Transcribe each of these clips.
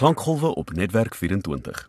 Klankgolwe op Netwerk 24.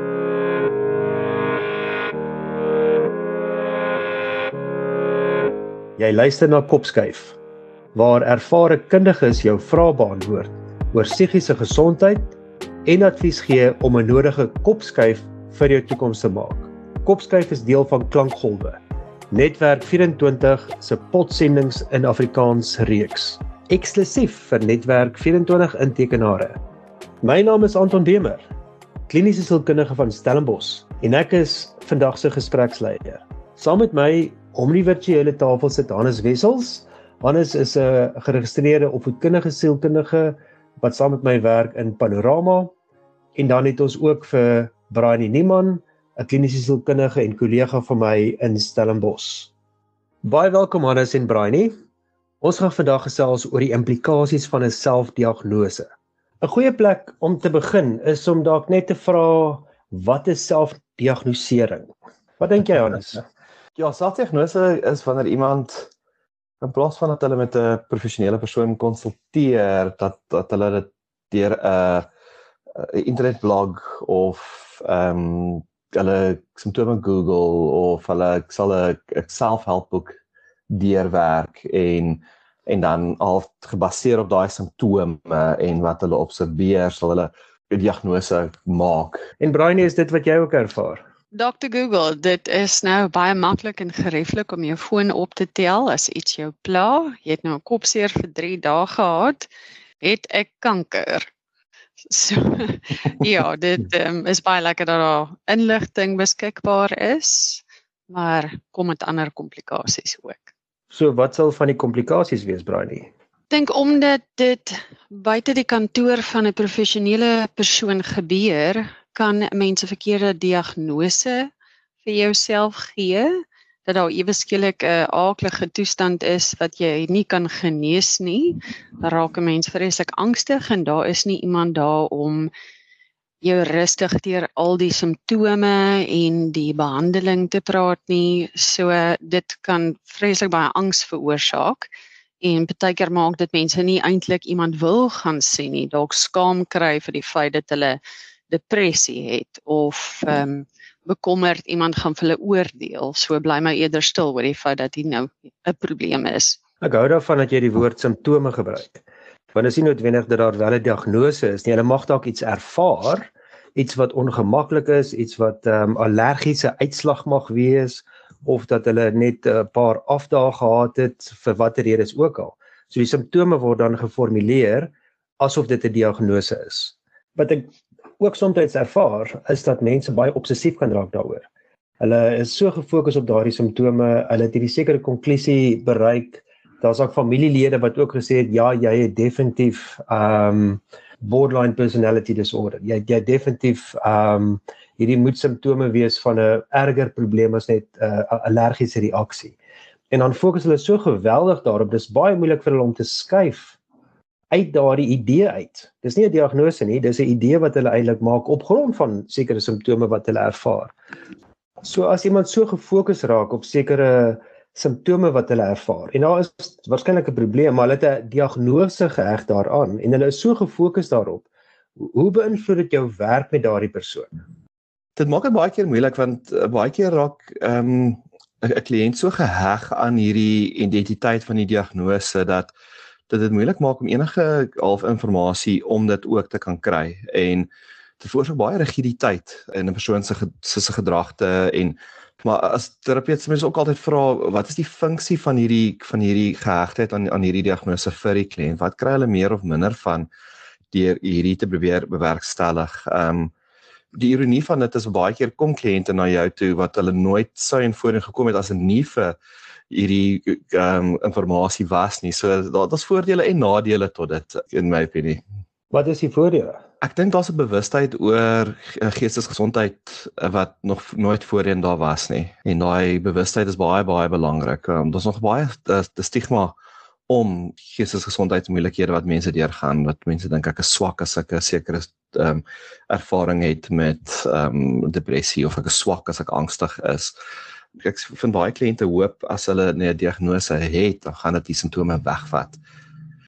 Jy luister na Kopskuif, waar ervare kundiges jou vrae beantwoord oor psigiese gesondheid en advies gee om 'n nodige kopskuif vir jou toekoms te maak. Kopskuif is deel van Klankgolwe, Netwerk 24 se potsendings in Afrikaans reeks, eksklusief vir Netwerk 24 intekenare. My naam is Anton Demer, kliniese sielkundige van Stellenbosch, en ek is vandag se gespreksleier. Saam met my om die virtuele tafel sit Hannes Wessels. Hannes is 'n geregistreerde opvoedkundige sielkundige wat saam met my werk in Panorama. En dan het ons ook vir Brainie Niemann, 'n kliniese sielkundige en kollega van my in Stellenbosch. Baie welkom Hannes en Brainie. Ons gaan vandag gesels oor die implikasies van 'n selfdiagnose. 'n Goeie plek om te begin is om dalk net te vra, wat is selfdiagnosering? Wat dink jy, Hannes? Ja, selfdiagnose is wanneer iemand, in plaas van dat hulle met 'n professionele persoon konsulteer, dat hulle dit deur 'n internetblog of hulle simptome Google of hulle sal 'n self-helpboek deurwerk en dan al gebaseer op daai simptome en wat hulle observeer, sal hulle 'n diagnose maak. En Brainie, is dit wat jy ook ervaar? Dr. Google, dit is nou baie maklik en gerieflik om jou foon op te tel as iets jou pla. Jy het nou 'n kopseer vir 3 dae gehad, het ek kanker. So, ja, dit is baie lekker dat daar inligting beskikbaar is, maar kom met ander komplikasies ook. So wat sal van die komplikasies wees, Brainie? Ek dink omdat dit buite die kantoor van 'n professionele persoon gebeur, kan mense verkeerde diagnose vir jouself gee, dat daar ewe skielik 'n aaklige toestand is wat jy nie kan genees nie. Dan raak 'n mens vreeslik angstig en daar is nie iemand daar om jou rustig deur al die simptome en die behandeling te praat nie. So dit kan vreeslik baie angs veroorsaak. En partykeer maak dit mense nie eintlik iemand wil gaan sien nie, dalk skaam kry vir die feit dat hulle depressie het of bekommerd iemand gaan vir hulle oordeel. So bly my eerder stil oor die feit dat dit nou 'n probleem is. Ek hou daarvan dat jy die woord simptome gebruik. Want dit is nie noodwendig dat daar wel 'n diagnose is nie. Hulle mag dalk iets ervaar, iets wat ongemaklik is, iets wat allergiese uitslag mag wees, of dat hulle net 'n paar afdae gehad het vir watter redes ook al. So die simptome word dan geformuleer asof dit 'n diagnose is. Wat ek ook soms ervaar, is dat mense baie obsessief kan raak daaroor. Hulle is so gefokus op daardie simptome, hulle het hierdie sekere konklusie bereik. Daar's ook familielede wat ook gesê het, ja, jy het definitief borderline personality disorder. Jy definitief hierdie moet simptome wees van 'n erger probleem as net 'n allergiese reaksie. En dan fokus hulle so geweldig daarop, dis baie moeilik vir hulle om te skuif uit daardie idee uit. Dis nie 'n diagnose nie, dis 'n idee wat hulle eintlik maak op grond van sekere simptome wat hulle ervaar. So as iemand so gefokus raak op sekere simptome wat hulle ervaar, en daar is waarskynlik 'n probleem, maar hulle het 'n diagnose geheg daaraan, en hulle is so gefokus daarop, hoe beïnvloed dit jou werk met daardie persoon? Dit maak dit baie keer moeilik, want baie keer raak 'n kliënt so geheg aan hierdie identiteit van die diagnose, dat dit moeilik maak om enige half inligting om dit ook te kan kry. En dit veroorsaak baie rigiditeit in 'n persoon se gedragte. Maar as terapeut se mense ook altyd vra, wat is die funksie van hierdie gehegtheid aan hierdie diagnose vir die kliënt? Wat kry hulle meer of minder van deur hierdie te probeer bewerkstellig? Die ironie van dit is baie keer kom kliënte na jou toe wat hulle nooit sou en voorheen gekom het as 'n nie vir hierdie inligting was nie. So daar's voordele en nadele tot dit, in my opinie. Wat is die voordele? Ek dink daar's 'n bewustheid oor geestesgesondheid wat nog nooit voorheen daar was nie. En daai bewustheid is baie belangrik. Daar's nog baie stigma om geestesgesondheidsmoeilikhede wat mense deurgaan, wat mense dink ek is swak as ek 'n sekere ervaring het met depressie, of ek is swak as ek angstig is. Ek vind baie kliënte hoop as hulle 'n diagnose het, dan gaan dit die simptome wegvat.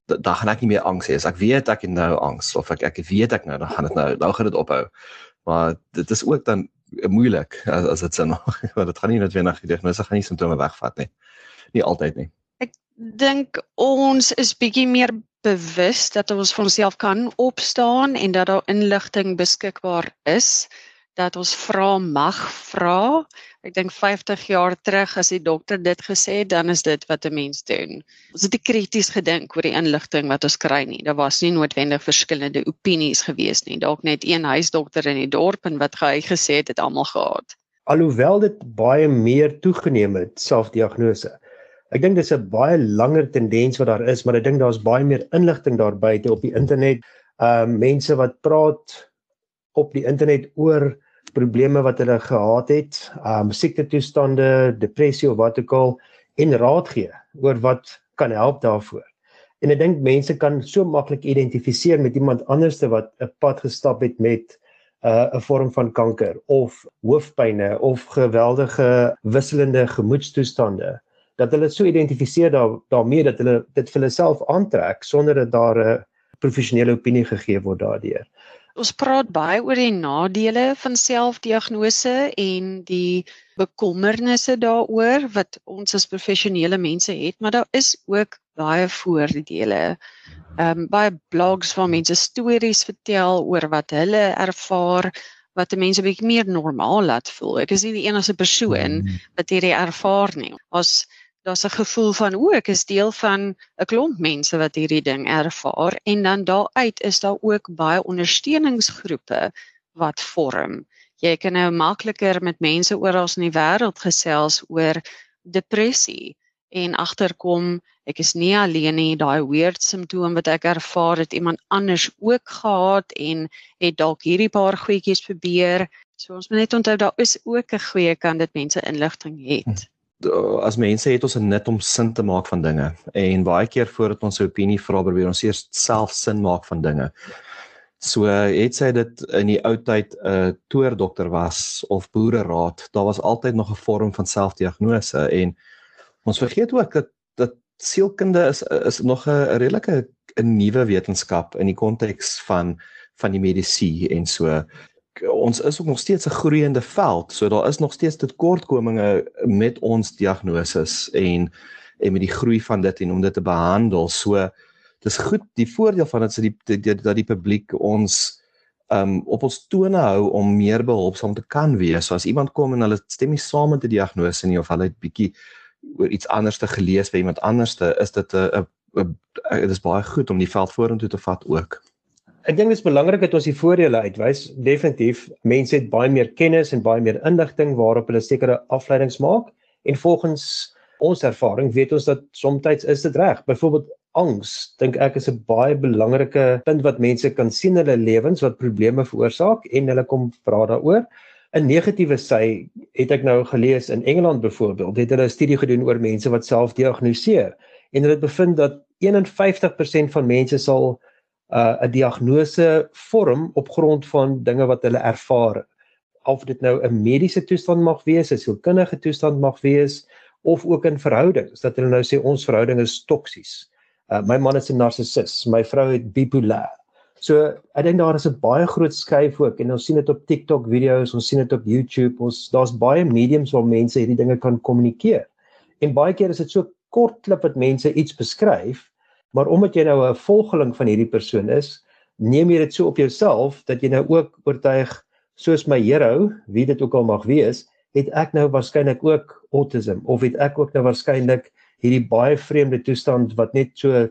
dan gaan ek nie meer angs hê. As ek weet ek het nou angs of ek weet ek nou, dan gaan dit ophou. Maar dit is ook dan moeilik as dit sin maak, want dit gaan nie noodwendig die diagnose gaan nie simptome wegvat nie. Nie altyd nie. Ek dink ons is bietjie meer bewus dat ons vir onsself kan opstaan en dat daar inligting beskikbaar is, dat ons mag vra. Ek dink 50 jaar terug as die dokter dit gesê het, dan is dit wat 'n mens doen. Ons het nie krities gedink oor die inligting wat ons kry nie. Daar was nie noodwendig verskillende opinies gewees nie. Dalk net een huisdokter in die dorp en wat hy gesê het, het almal gehad. Alhoewel dit baie meer toegeneem het, selfdiagnose. Ek dink dis 'n baie langer tendens wat daar is, maar ek dink daar's baie meer inligting daar buite op die internet. Mense wat praat op die internet oor probleme wat hulle gehad het, siektetoestande, depressie of wat ook al, en raad gee oor wat kan help daarvoor. En ek dink mense kan so maklik identifiseer met iemand anderste wat 'n pad gestap het met 'n vorm van kanker of hoofpyne of geweldige wisselende gemoedstoestande, dat hulle so identifiseer daarmee dat hulle dit vir hulle self aantrek sonder dat daar 'n professionele opinie gegee word daardeur. Ons praat baie oor die nadele van selfdiagnose en die bekommernisse daaroor wat ons as professionele mense het, maar daar is ook baie voordele. Baie blogs waar mense stories vertel oor wat hulle ervaar, wat 'n mens 'n bietjie meer normaal laat voel. Ek is nie die enigste persoon wat hierdie ervaar nie. Daar's 'n gevoel van ek is deel van 'n klomp mense wat hierdie ding ervaar en dan daaruit is daar ook baie ondersteuningsgroepe wat vorm. Jy kan nou makliker met mense oral in die wêreld gesels oor depressie en agterkom ek is nie alleen nie, daai weird simptoom wat ek ervaar het iemand anders ook gehad en het dalk hierdie paar goedjies probeer. So ons moet net onthou daar is ook 'n goeie kant dat mense inligting het. As mense het ons 'n nut om sin te maak van dinge en baie keer voordat ons 'n opinie vra, probeer ons eers self sin maak van dinge. So het sy dit in die ou tyd 'n toerdokter was of boereraad, daar was altyd nog 'n vorm van selfdiagnose en ons vergeet ook dat sielkunde is nog 'n redelike 'n nuwe wetenskap in die konteks van die medisyne en so. Ons is ook nog steeds 'n groeiende veld, so daar is nog steeds tekortkominge met ons diagnoses en met die groei van dit en om dit te behandel. So dis goed, die voordeel van dit is dat die publiek ons op ons tone hou om meer behulpsaam te kan wees. So as iemand kom en hulle stem nie saam met die diagnose nie of hulle het bietjie oor iets anders te gelees by iemand anderste, is dit dit is baie goed om die veld vorentoe te vat ook. Ek dink dit is belangrik dat ons die voordele uitwys. Definitief, mense het baie meer kennis en baie meer inligting waarop hulle sekere afleidings maak en volgens ons ervaring weet ons dat soms is dit reg. Byvoorbeeld angs, dink ek is 'n baie belangrike punt wat mense kan sien in hulle lewens wat probleme veroorsaak en hulle kom vra daaroor. 'n Negatiewe sy het ek nou gelees in Engeland byvoorbeeld, het hulle 'n studie gedoen oor mense wat self diagnoseer en hulle het bevind dat 51% van mense sal 'n diagnose vorm op grond van dinge wat hulle ervaar. Of dit nou 'n mediese toestand mag wees, 'n sielkundige toestand mag wees, of ook in verhoudings, dat hulle nou sê ons verhouding is toksies. My man is 'n narcissus, my vrou het bipolêr. So ek dink daar is 'n baie groot skuif ook en ons sien dit op TikTok video's, ons sien dit op YouTube, daar's baie mediums waar mense hierdie dinge kan kommunikeer. En baie keer is dit so kort klip wat mense iets beskryf, maar omdat jy nou 'n volgeling van hierdie persoon is, neem jy dit so op jouself dat jy nou ook oortuig, soos my hero, wie dit ook al mag wees, het ek nou waarskynlik ook autism of het ek ook nou waarskynlik hierdie baie vreemde toestand wat net so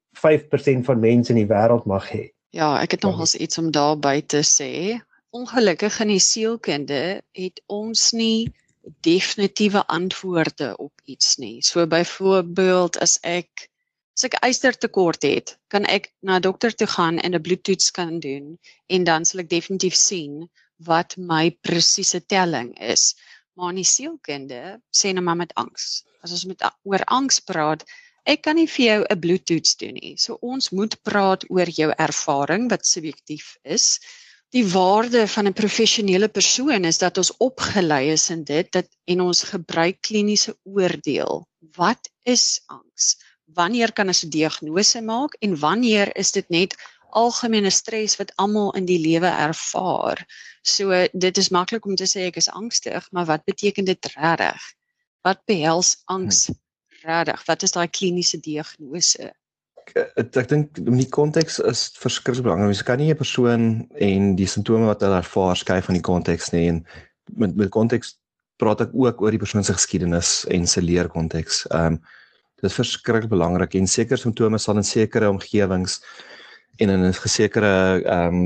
5% van mense in die wêreld mag hê. Ja, ek het nogals iets om daarby te sê. Ongelukkig in die sielkunde het ons nie definitiewe antwoorde op iets nie. So byvoorbeeld as ek ystertekort het, kan ek na 'n dokter toe gaan en 'n bloedtoets kan doen en dan sal ek definitief sien wat my presiese telling is. Maar in die sielkunde sê nou maar met angs. As ons oor angs praat, ek kan nie vir jou 'n bloedtoets doen nie. So ons moet praat oor jou ervaring wat subjektief is. Die waarde van 'n professionele persoon is dat ons opgelei is in dit en ons gebruik kliniese oordeel. Wat is angs? wanneer kan ons 'n diagnose maak en wanneer is dit net algemene stres wat almal in die lewe ervaar. So dit is maklik om te sê ek is angstig, maar wat beteken dit regtig? Wat behels angs regtig? Wat is daai kliniese diagnose? Ek dink die konteks is verskriklik belangrik. Mens kan nie 'n persoon en die simptome wat hulle ervaar skei van die konteks nie, en met konteks praat ek ook oor die persoon se geskiedenis en se leerkonteks. Dit is verskriklik belangrik en sekere simptome sal in sekere omgewings en in 'n sekere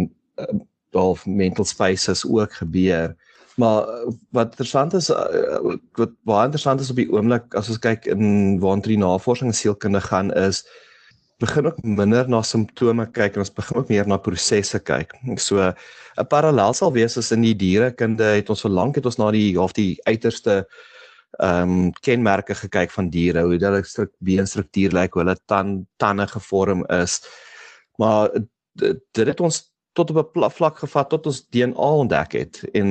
half mental spaces ook gebeur. Maar wat interessant is, wat baie interessant is op die oomblik as ons kyk in waartoe die navorsing in sielkunde gaan, is begin ook minder na simptome kyk en ons begin ook meer na prosesse kyk. So 'n parallel sal wees as in die dierekunde het ons verlang het ons na die uiterste kenmerke gekyk van diere, hoe hulle beenstruktuur lyk, hoe hulle tande gevorm is. Maar dit het ons tot op 'n vlak gevat tot ons DNA ontdek het en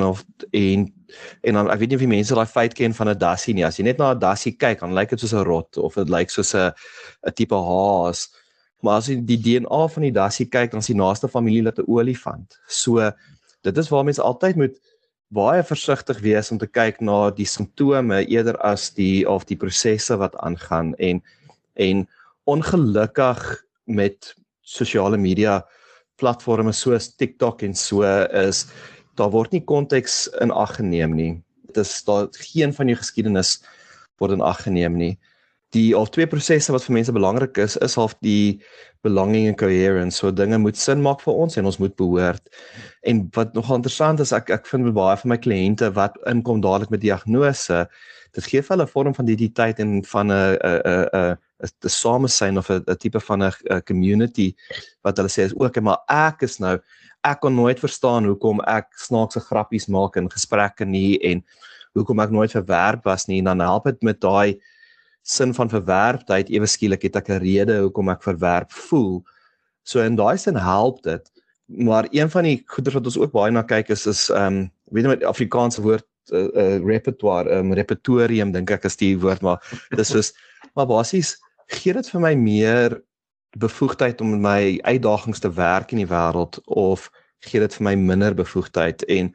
dan ek weet nie of die mense daai feit ken van 'n dassie nie. As jy net na 'n dassie kyk, dan lyk dit soos 'n rot of dit lyk soos 'n tipe haas. Maar as jy die DNA van die dassie kyk, dan is die naaste familielid 'n olifant. So dit is waar mense altyd moet baie versigtig wees om te kyk na die simptome eerder as die prosesse wat aangaan en ongelukkig met sosiale media platforms soos TikTok en so is, daar word nie konteks in ag geneem nie. Daar geen van die geskiedenis word in ag geneem nie. Die twee prosesse wat vir mense belangrik is half die belonging en coherence. So dinge moet sin maak vir ons en ons moet behoort. En wat nogal interessant is, ek vind met baie van my kliënte wat inkom dadelik met diagnose, dit gee vir hulle 'n vorm van identiteit en van 'n samesyn of 'n tipe van 'n community wat hulle sê is ook, maar ek kon nooit verstaan hoekom ek snaakse grappies maak in gesprekke nie en hoekom ek nooit verwerp was nie, en dan help dit met daai sin van verwerptheid, ewe skielik het ek 'n rede hoekom ek verwerp voel. So in daai sin help dit. Maar een van die goeders wat ons ook baie na kyk is weet jy met Afrikaanse woord repertoire, repertorium dink ek is die woord, maar dis soos maar basies gee dit vir my meer bevoegdheid om met my uitdagings te werk in die wêreld of gee dit vir my minder bevoegdheid en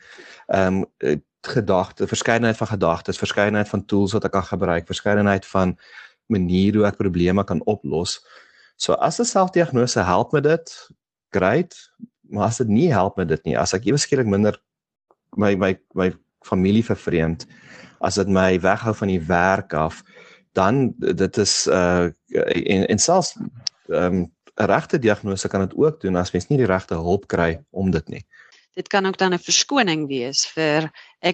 verskeidenheid van gedagtes, verskeidenheid van tools wat ek kan gebruik, verskeidenheid van maniere hoe ek probleme kan oplos. So as 'n selfdiagnose help met dit, great, maar as dit nie help met dit nie, as ek ewe skielik minder my familie vervreemd, as dit my weghou van die werk af, dan dit is en selfs 'n regte diagnose kan dit ook doen as mens nie die regte hulp kry om dit nie. Dit kan ook dan 'n verskoning wees vir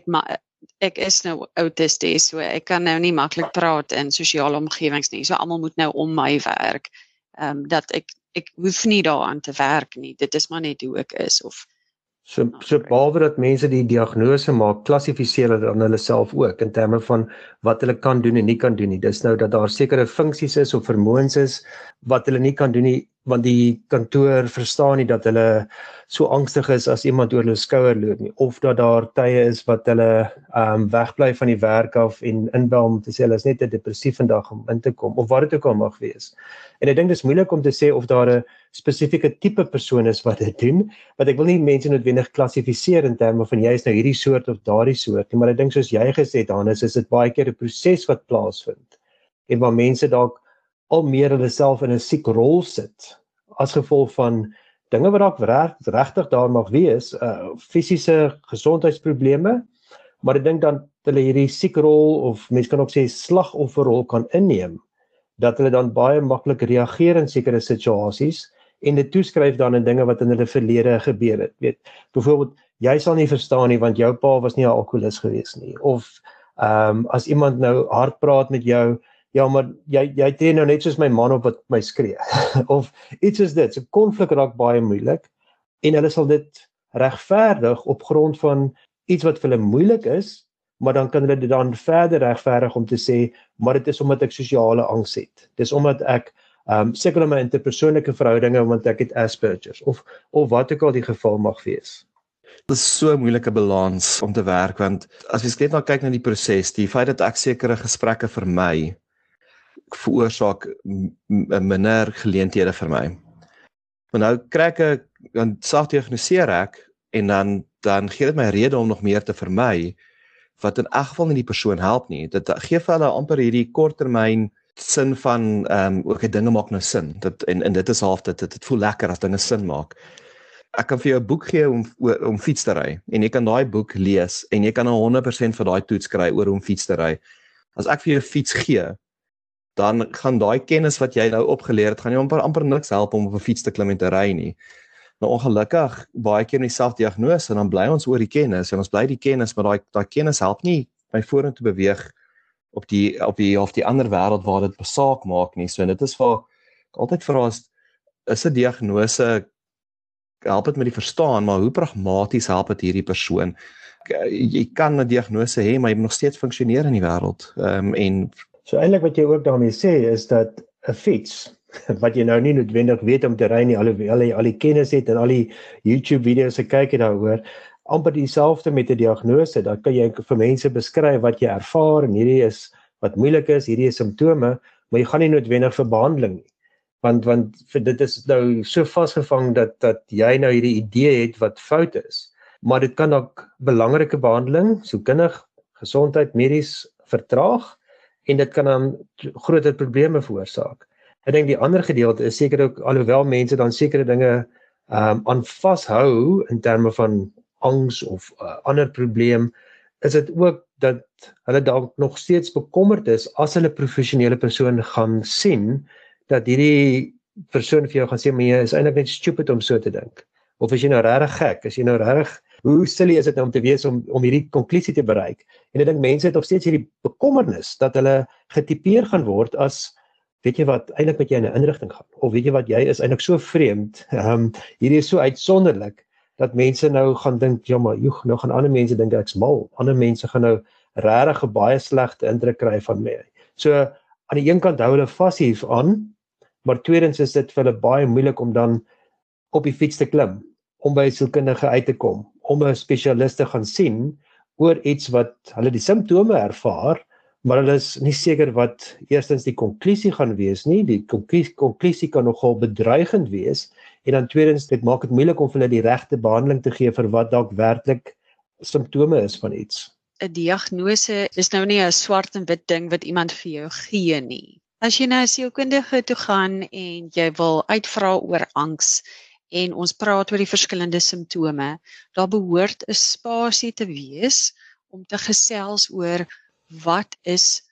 ek is nou autisties, so ek kan nou nie maklik praat in sosiale omgewings nie. So almal moet nou om my werk. Dat ek hoef nie daaraan te werk nie. Dit is maar net hoe ek is of So behalwe dat mense die diagnose maak, klassifiseer hulle dan hulle self ook in terme van wat hulle kan doen en nie kan doen nie. Dis nou dat daar sekere funksies is of vermoëns is wat hulle nie kan doen nie, want die kantoor verstaan nie dat hulle so angstig is as iemand oor hulle skouer loop nie, of dat daar tye is wat hulle wegbly van die werk af en inbel om te sê hulle is net 'n depressief vandag om in te kom, of wat dit ook al mag wees. En ek dink dis moeilik om te sê of daar 'n spesifieke tipe persoon is wat dit doen, want ek wil nie mense noodwendig klassifiseer in terme van jy is nou hierdie soort of daardie soort nie, maar ek dink soos jy gesê het, Hannes, is dit baie keer 'n proses wat plaasvind en waar mense dalk al meer hulle self in 'n siek rol sit as gevolg van dinge wat dalk regtig daar mag wees, fisiese gesondheidsprobleme, maar ek dink dan hulle hierdie siek rol of mense kan ook sê slagofferrol kan inneem, dat hulle dan baie maklik reageer in sekere situasies en dit toeskryf dan in dinge wat in hulle verlede gebeur het. Weet, byvoorbeeld, jy sal nie verstaan nie want jou pa was nie 'n alkoholist gewees nie, of as iemand nou hard praat met jou, ja, maar jy tree nou net soos my man op wat my skree, of iets soos dit. So konflik raak baie moeilik, en hulle sal dit regverdig op grond van iets wat vir hulle moeilik is, maar dan kan hulle dit dan verder regverdig om te sê, maar dit is omdat ek sosiale angs het. Dis omdat ek sukkel in my interpersoonlike verhoudinge, omdat ek het Asperger's, of wat ook al die geval mag wees. Dit is so 'n moeilike balans om te werk, want as jy net nou kyk na die proses, die feit dat ek sekere gesprekke vermy, veroorsaak minder geleenthede vir my. Maar nou kry ek, dan selfdiagnoseer ek, en dan gee dit my rede om nog meer te vermy, wat in elk geval nie die persoon help nie. Dit gee vir hulle amper hierdie korttermyn sin van, okay, dinge maak nou sin, en dit is half, dit voel lekker as dinge sin maak. Ek kan vir jou 'n boek gee om fiets te ry, en jy kan daai boek lees, en jy kan 100% vir daai toets kry oor hoe fiets te ry. As ek vir jou 'n fiets gee, dan gaan daai kennis wat jy nou opgeleer het, gaan jou amper niks help om op 'n fiets te klim en te ry nie. Nou ongelukkig, baie keer in die selfdiagnose, dan bly ons oor die kennis, en ons bly die kennis, maar daai kennis help nie my vorentoe beweeg op die ander wêreld waar dit besaak maak nie. So dit is vir altyd vra is 'n diagnose, help dit met die verstaan, maar hoe pragmaties help dit hierdie persoon? Jy kan 'n diagnose hê, maar jy moet nog steeds funksioneer in die wêreld. En so eintlik wat jy ook daarmee sê is dat 'n fiets wat jy nou nie noodwendig weet om te ry nie, alhoewel jy al die kennis het en al die YouTube video's gekyk het daaroor, amper dieselfde met 'n diagnose. Dan kan jy vir mense beskryf wat jy ervaar, en hierdie is wat moeilik is, hierdie is simptome, maar jy gaan nie noodwendig vir behandeling nie. Want vir dit is nou so vasgevang dat jy nou hierdie idee het wat fout is. Maar dit kan ook belangrike behandeling, sielkundig, gesondheid, medies vertraag, en dit kan dan groter probleme veroorsaak. Ek dink die ander gedeelte is seker ook, alhoewel mense dan sekere dinge aan vashou in terme van angs of ander probleem, is dit ook dat hulle dalk nog steeds bekommerd is as hulle professionele persoon gaan sien, dat hierdie persoon vir jou gaan sê, maar jy is eintlik net stupid om so te dink. Of is jy nou regtig gek? Is jy nou regtig, hoe silly is dit nou om te wees om hierdie konklusie te bereik? En ek dink mense het nog steeds hierdie bekommernis dat hulle getipeer gaan word as, weet jy wat, eintlik met jy in 'n inrigting gaan, of weet jy wat, jy is eintlik so vreemd, hierdie is so uitsonderlik, dat mense nou gaan dink, ja maar, nou gaan ander mense dink ek's mal, ander mense gaan nou regtig 'n baie slegte indruk kry van my. So, aan die een kant hou hulle vas hieraan, maar tweedens is dit vir hulle baie moeilik om dan op die fiets te klim, om by 'n sielkundige uit te kom, om 'n spesialis te gaan sien, oor iets wat hulle die simptome ervaar, maar hulle is nie seker wat eerstens die konklusie gaan wees nie, die konklusie kan nogal bedreigend wees, en dan tweedens, dit maak dit moeilik om vir hulle die regte behandeling te gee vir wat dalk werklik simptome is van iets. 'n Diagnose is nou nie 'n swart en wit ding wat iemand vir jou gee nie. As jy na 'n sielkundige toe gaan en jy wil uitvra oor angs en ons praat oor die verskillende simptome, daar behoort 'n spasie te wees om te gesels oor wat is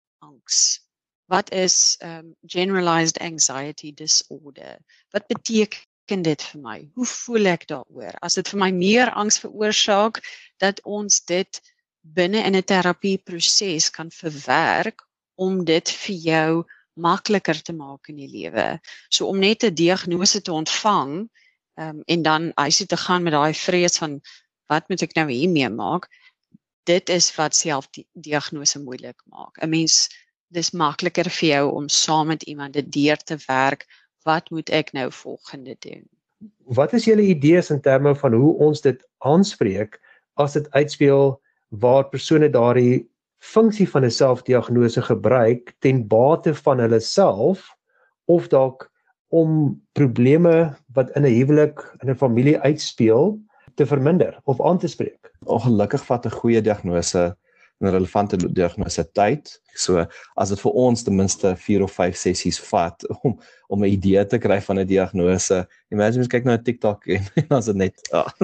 angs? Wat is generalized anxiety disorder? Wat beteken dit vir my? Hoe voel ek daaroor? As dit vir my meer angs veroorsaak, dat ons dit binne in 'n terapieproses kan verwerk om dit vir jou makliker te maak in die lewe. So om net 'n diagnose te ontvang en dan huis toe te gaan met daai vrees van wat moet ek nou hiermee maak? Dit is wat selfdiagnose moeilik maak. 'n Mens, dis makliker vir jou om saam met iemand dit deur te werk. Wat moet ek nou volgende doen? Wat is julle idees in terme van hoe ons dit aanspreek as dit uitspeel waar persone daardie funksie van 'n selfdiagnose gebruik ten bate van hulle self, of dalk om probleme wat in 'n huwelik, in 'n familie uitspeel, te verminder of aan te spreek? Ongelukkig vat 'n goeie diagnose, 'n relevante diagnose tyd. So as dit vir ons ten minste 4 of 5 sessies vat om 'n idee te kry van 'n diagnose. Imagine mens kyk na 'n TikTok en dan is dit net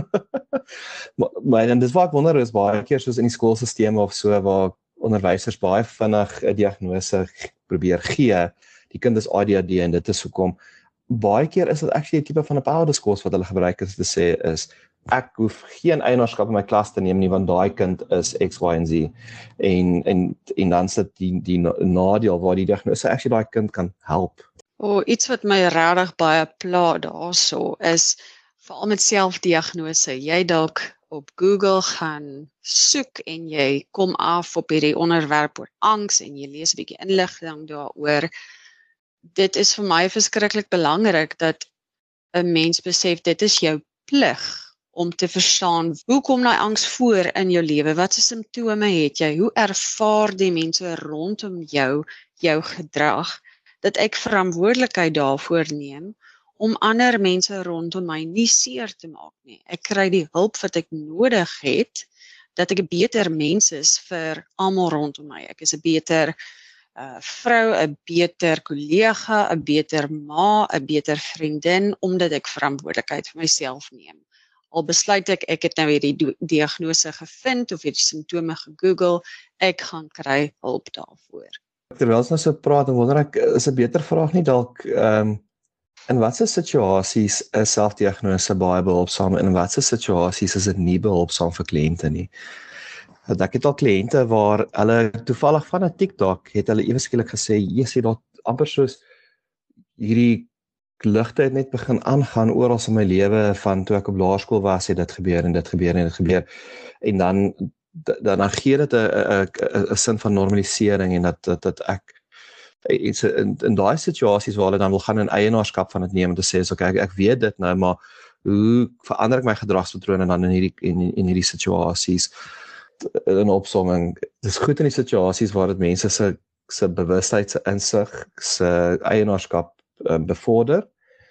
maar en dis wat ek wonder is baie keer soos in die skoolstelsels of so waar onderwysers baie vinnig 'n diagnose probeer gee. Die kind is ADHD en dit is hoekom baie keer is dit actually 'n tipe van 'n powerdiscourse wat hulle gebruik is te sê is ek hoef geen eienaarskap in my klas te neem nie want daai kind is X, Y en Z. En dan sit die nadeel waar die diagnose actually daai kind kan help. Iets wat my regtig baie pla daarso is veral met selfdiagnose. Jy dalk op Google gaan soek en jy kom af op hierdie onderwerp oor angs en jy lees 'n bietjie inligting daaroor. Dit is vir my verskriklik belangrik dat 'n mens besef dit is jou plig om te verstaan, hoe kom daai angs voor in jou lewe? Wat se simptome het jy? Hoe ervaar die mense rondom jou jou gedrag, dat ek verantwoordelikheid daarvoor neem om ander mense rondom my nie seer te maak nie. Ek kry die hulp wat ek nodig het, dat ek 'n beter mens is vir almal rondom my. Ek is 'n beter vrou, 'n beter kollega, 'n beter ma, 'n beter vriendin, omdat ek verantwoordelikheid vir myself neem. Al besluit ek het nou hierdie diagnose gevind of hierdie simptome gegoogel, ek gaan kry hulp daarvoor. Terwyl ons nou so praat, dan wonder ek, is 'n beter vraag nie dalk, in watse situasies is selfdiagnose baie behulpsaam en in watse situasies is dit nie behulpsaam vir kliënte nie? Ek het al kliënte waar hulle toevallig van 'n TikTok het hulle ewe skielik gesê, jy dat amper soos hierdie ligte het net begin aangaan oral in my lewe van toe ek op laerskool was, het dit gebeur en dit gebeur en dit gebeur. En dan gee dit 'n sin van normalisering en dat ek in daai situasies waar hulle dan wil gaan in eienaarskap van dit neem en te sê, okay, ek weet dit nou, maar hoe verander ek my gedragspatrone dan in hierdie situasies? In opsomming, dis goed in die situasies waar dit mense se bewustheid, se insig, se eienaarskap bevorder,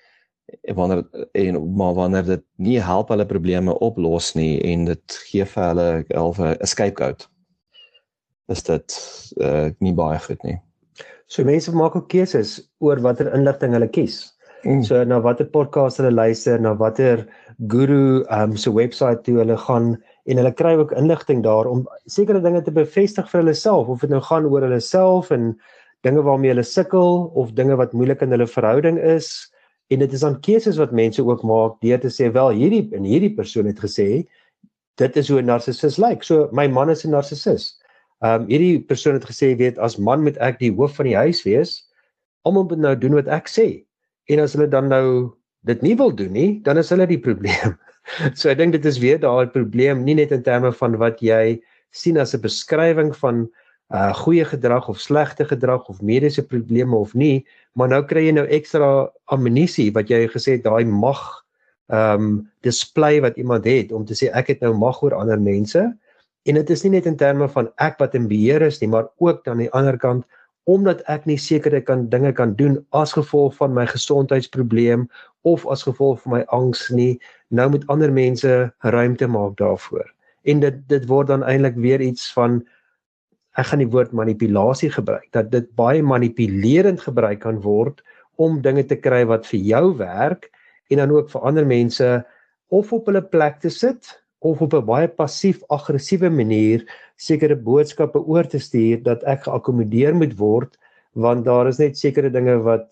maar wanneer dit nie help hulle probleme oplos nie en dit gee vir hulle 'n scapegoat, is dit nie baie goed nie. So mense maak ook keuses oor watter inligting hulle kies. So na watter podcast hulle luister, na watter guru se website toe hulle gaan, en hulle kry ook inligting daar om sekere dinge te bevestig vir hulle self, of dit nou gaan oor hulle self en dinge waarmee hulle sukkel, of dinge wat moeilik in hulle verhouding is, en dit is dan keuses wat mense ook maak, deur te sê, wel, hierdie persoon het gesê, dit is hoe 'n narcissus lyk, so my man is 'n narcissus. Hierdie persoon het gesê, weet, as man moet ek die hoof van die huis wees, almal moet nou doen wat ek sê, en as hulle dan nou dit nie wil doen nie, dan is hulle die probleem. So ek dink dit is weer daai probleem, nie net in terme van wat jy sien as 'n beskrywing van goeie gedrag of slegte gedrag of mediese probleme of nie, maar nou kry jy nou ekstra ammunisie wat jy gesê het, daai mag display wat iemand het om te sê ek het nou mag oor ander mense, en dit is nie net in terme van ek wat in beheer is nie, maar ook dan aan die ander kant omdat ek nie sekere dinge kan doen as gevolg van my gesondheidsprobleem of as gevolg van my angs nie, nou moet ander mense ruimte maak daarvoor. En dit word dan eintlik weer iets van, ek gaan die woord manipulasie gebruik, dat dit baie manipulerend gebruik kan word om dinge te kry wat vir jou werk en dan ook vir ander mense of op hulle plek te sit of op 'n baie passief-aggressiewe manier sekere boodskappe oor te stuur dat ek geakkommodeer moet word, want daar is net sekere dinge wat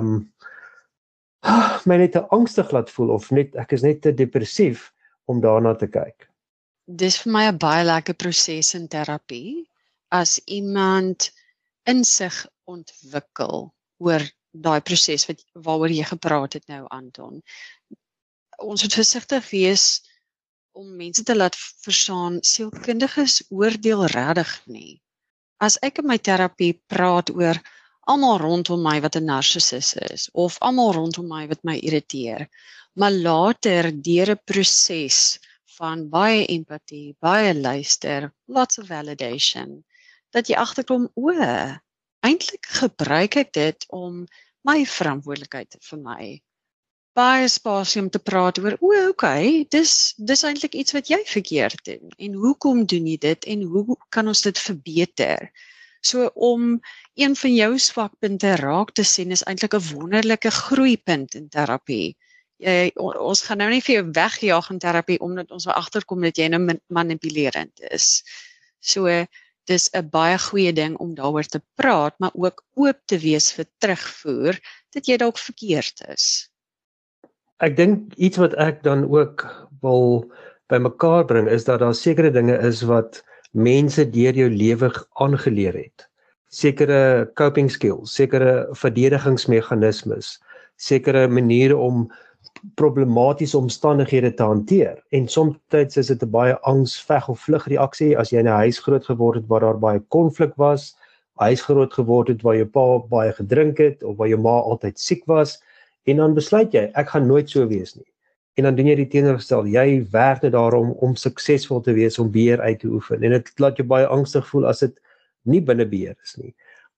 my net te angstig laat voel of net ek is net te depressief om daarna te kyk. Dis vir my 'n baie lekker proses in terapie as iemand insig ontwikkel oor daai proses waaroor jy gepraat het nou, Anton. Ons moet versigtig wees om mense te laat verstaan, sielkundiges oordeel regtig nie. As ek in my terapie praat oor almal rondom my wat 'n narcissus is, of almal rondom my wat my irriteer, maar later deur 'n proses van baie empatie, baie luister, lots of validation, dat jy agterkom, eintlik gebruik ek dit om my verantwoordelikheid te vermy. Baie spasie om te praat oor, okay, dis eintlik iets wat jy verkeerd doen, en hoekom doen jy dit, en hoe kan ons dit verbeter? So om een van jou swakpunte raak te sien, is eintlik 'n wonderlike groeipunt in terapie. Ons gaan nou nie vir jou wegjaag in terapie, omdat ons agterkom dat jy nou manipulerend is. So, dis 'n baie goeie ding om daaroor te praat, maar ook oop te wees vir terugvoer, dat jy dalk verkeerd is. Ek dink iets wat ek dan ook wil bymekaar bring, is dat daar sekere dinge is wat mense deur jou lewe aangeleer het. Sekere coping skills, sekere verdedigingsmeganismes, sekere maniere om problematiese omstandighede te hanteer. En soms is dit 'n baie angs, veg of vlug reaksie as jy in 'n huis groot geword het waar daar baie konflik was, huis groot geword het waar jou pa baie gedrink het of waar jou ma altyd siek was, en dan besluit jy, ek gaan nooit so wees nie. En dan doen jy die teenoorgestel, jy werk net daarom om suksesvol te wees, om beheer uit te oefen, en dit laat jou baie angstig voel as dit nie binne beheer is nie.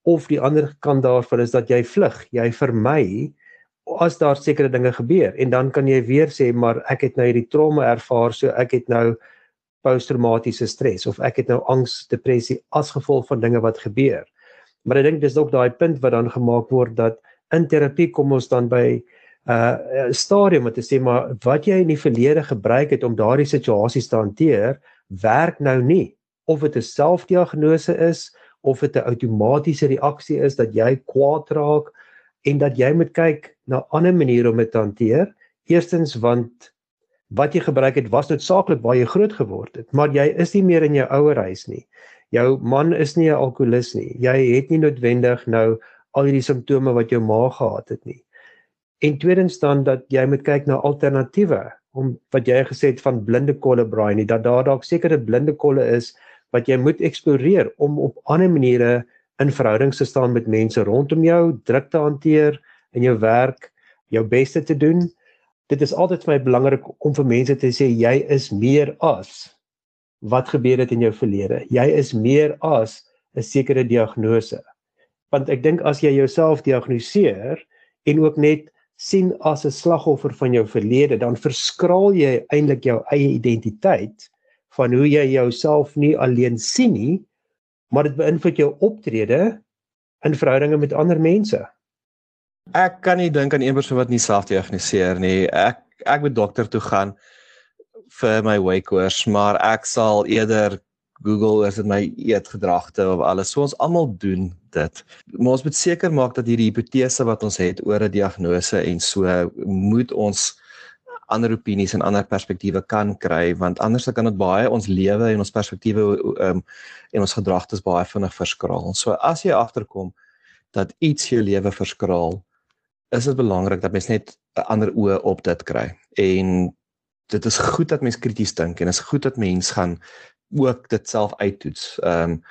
of die ander kant daarvan is dat jy vlug, jy vermy as daar sekere dinge gebeur, en dan kan jy weer sê, maar ek het nou hierdie trauma ervaar, so ek het nou posttraumatiese stres, of ek het nou angs, depressie, as gevolg van dinge wat gebeur. Maar ek dink dis ook daai punt wat dan gemaak word, dat in terapie kom ons dan by stadium om te sê, maar wat jy in die verlede gebruik het om daardie situasies te hanteer, werk nou nie. Of dit 'n selfdiagnose is, of dit 'n outomatiese reaksie is, dat jy kwaad raak, en dat jy moet kyk na ander maniere om dit te hanteer. Eerstens, want wat jy gebruik het, was noodsaaklik waar jy groot geword het, maar jy is nie meer in jou ouerhuis nie. Jou man is nie 'n alkoholist nie. Jy het nie noodwendig nou al die simptome wat jou ma gehad het nie. En tweedens dan, dat jy moet kyk na alternatiewe, om wat jy gesê het van blinde kolle, Brian, dat daar dalk sekere blinde kolle is, wat jy moet eksploreer, om op ander maniere in verhoudings te staan met mense rondom jou, druk te hanteer, in jou werk, jou beste te doen. Dit is altyd vir my belangrik om vir mense te sê, jy is meer as wat gebeur het in jou verlede. Jy is meer as 'n sekere diagnose. Want ek dink as jy jouself diagnoseer, en ook net sien as 'n slagoffer van jou verlede, dan verskraal jy eintlik jou eie identiteit, van hoe jy jouself nie alleen sien nie, maar dit beïnvloed jou optrede in verhoudinge met ander mense. Ek kan nie dink aan een persoon wat nie self-diagnoseer nie. Ek moet dokter toe gaan vir my weekkoers, maar ek sal eerder Google, is dit my eetgedragte of alles. So ons almal doen dit. Maar ons moet seker maak dat hierdie hipotese wat ons het oor 'n diagnose en so, moet ons ander opinies en ander perspektiewe kan kry, want anders kan dit baie ons lewe en ons perspektiewe en ons gedagtes baie vinnig verskraal. So as jy agterkom dat iets jou lewe verskraal, is dit belangrik dat mens net 'n ander oë op dit kry. En dit is goed dat mens krities dink, en is goed dat mens gaan ook dit self uittoets.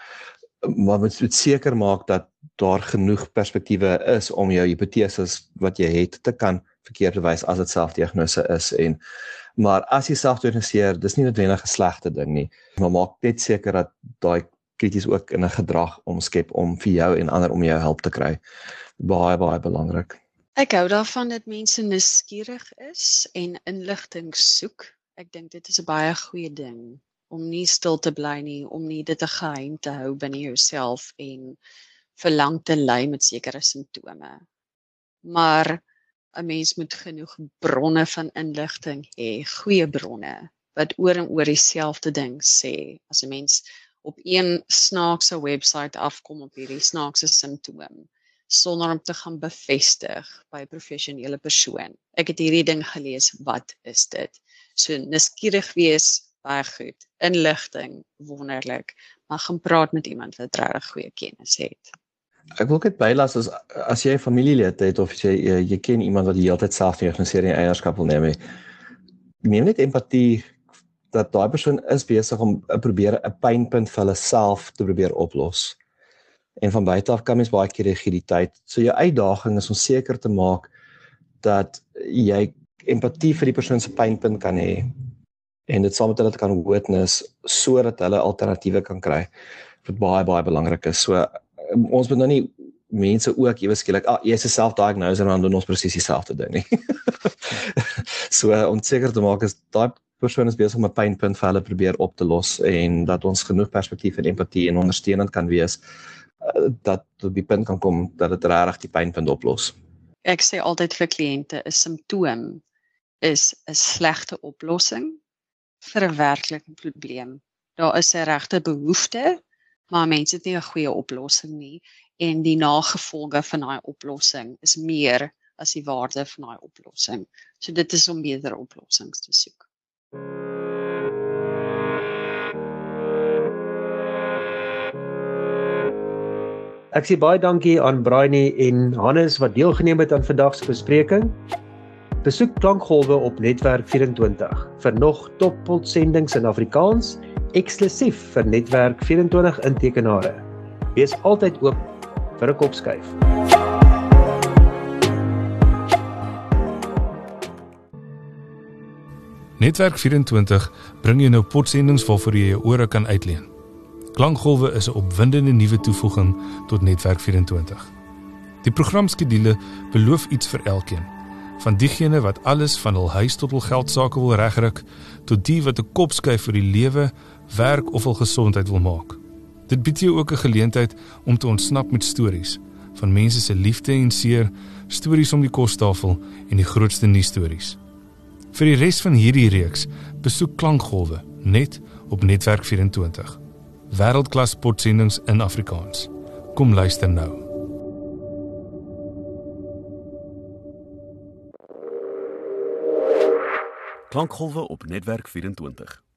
Maar mens moet seker maak dat daar genoeg perspektiewe is om jou hipoteses wat jy het te kan verkeerd bewys as dit selfdiagnose is. Maar as jy selfdiagnoseer, dis nie noodwendig 'n slegte ding nie. Maar maak net seker dat daai krities ook in 'n gedrag omskep om vir jou en ander om jou help te kry. Baie, baie belangrik. Ek hou daarvan dat mense nuuskierig is en inligting soek. Ek dink dit is 'n baie goeie ding, om nie stil te bly nie, om nie dit 'n geheim te hou binne jouself en verlang te ly met sekere simptome. Maar 'n mens moet genoeg bronne van inligting hê, goeie bronne, wat oor en oor dieselfde ding sê. As 'n mens op een snaakse website afkom op hierdie snaakse simptoom, sonder om te gaan bevestig by 'n professionele persoon. Ek het hierdie ding gelees, wat is dit? So nuuskierig wees, baie goed. Inligting, wonderlik. Maar gaan praat met iemand wat regtig goeie kennis het. Ek wil net bylas, as jy 'n familielid het, of jy ken iemand wat die hele tyd selfdiagnoseer en eienaarskap wil neem, neem net empatie, dat daai persoon is besig om probeer 'n pynpunt vir hulle self te probeer oplos. En van buite af kan mens baie keer rigiditeit. So jou uitdaging is om seker te maak dat jy empatie vir die persoon se pynpunt kan hê, en dit saam met hulle kan witness, sodat hulle alternatiewe kan kry, wat baie, baie belangrik is. So, ons moet nou nie mense ook ewe skielik, jy's 'n self-diagnose en dan doen ons presies dieselfde ding nie. So, om seker te maak is, daai persoon is besig om 'n pynpunt vir hulle probeer op te los, en dat ons genoeg perspektief en empatie en ondersteunend kan wees, dat tot die punt kan kom, dat dit regtig die pynpunt oplos. Ek sê altyd vir kliënte, 'n simptoom is 'n slegte oplossing vir 'n werklike probleem. Daar is 'n regte behoefte, maar mense het nie 'n goeie oplossing nie, en die nagevolge van daai oplossing is meer as die waarde van daai oplossing. So dit is om beter oplossings te soek. Ek sê baie dankie aan Brainie en Hannes wat deelgeneem het aan vandag se bespreking. Besoek Klankgolwe op Netwerk 24 vir nog topuitsendings in Afrikaans, eksklusief vir Netwerk 24 intekenare. Wees altyd oop vir 'n kopskuif. Netwerk 24 bring jou nou potsendings waarvoor jy jou ore kan uitleen. Klankgolwe is 'n opwindende nuwe toevoeging tot Netwerk 24. Die programskedule beloof iets vir elkeen, van diegene wat alles van hul huis tot hul geldsaake wil regryk, tot die wat 'n kop skuif vir die lewe, werk of hul gesondheid wil maak. Dit bied jou ook 'n geleentheid om te ontsnap met stories, van mense se liefde en seer, stories om die kostafel en die grootste nuusstories. Vir die res van hierdie reeks, besoek Klankgolwe net op Netwerk 24. Wêreldklas potsendings in Afrikaans. Kom luister nou. Klankgolwe op Netwerk 24.